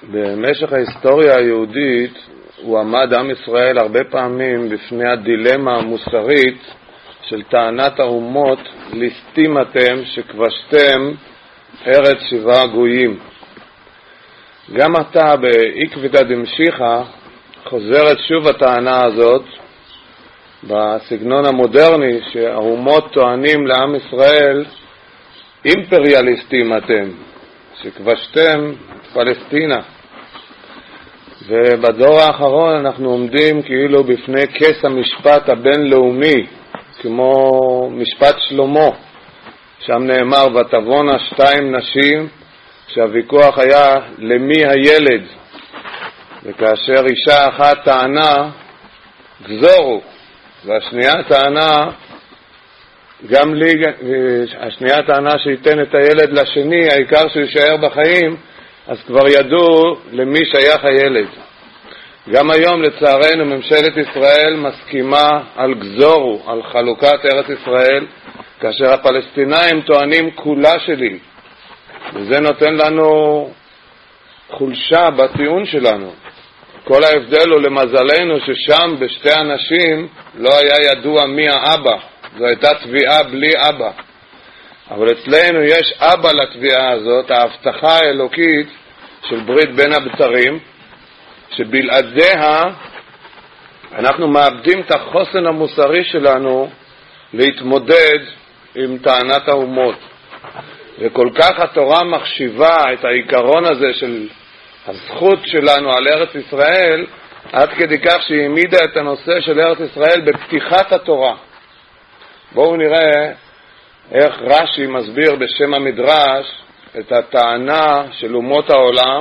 במשך ההיסטוריה היהודית הוא עמד עם ישראל הרבה פעמים בפני הדילמה המוסרית של טענת האומות ליסטים אתם שכבשתם ארץ שבעה גויים. גם עתה בעקבתא דמשיחא חוזרת שוב הטענה הזאת בסגנון המודרני שהאומות טוענים לעם ישראל אימפריאליסטים אתם שכבשתם פלסטינה. ובדור האחרון אנחנו עומדים כאילו בפני כס המשפט הבינלאומי, כמו משפט שלמה, שם נאמר ותבונה 2 נשים, שהוויכוח היה למי הילד, וכאשר אישה אחת טענה גזורו, והשנייה טענה גם לי, השנייה טענה שייתן את הילד לשני, העיקר שהוא יישאר בחיים, אז כבר ידעו למי שייך הילד. גם היום לצערנו ממשלת ישראל מסכימה על גזורו, על חלוקת ארץ ישראל, כאשר הפלסטינאים טוענים כולה שלי. וזה נותן לנו חולשה בטיעון שלנו. כל ההבדל הוא למזלנו ששם בשתי אנשים לא היה ידוע מי האבא. זו הייתה תביעה בלי אבא. אבל אצלנו יש אבא לתביעה הזאת, ההבטחה האלוקית של ברית בין הבתרים, שבלעדיה אנחנו מאבדים את החוסן המוסרי שלנו להתמודד עם טענת האומות. וכל כך התורה מחשיבה את העיקרון הזה של הזכות שלנו על ארץ ישראל, עד כדי כך שהיא העמידה את הנושא של ארץ ישראל בפתיחת התורה. בואו נראה איך רש"י מסביר בשם המדרש את הטענה של אומות העולם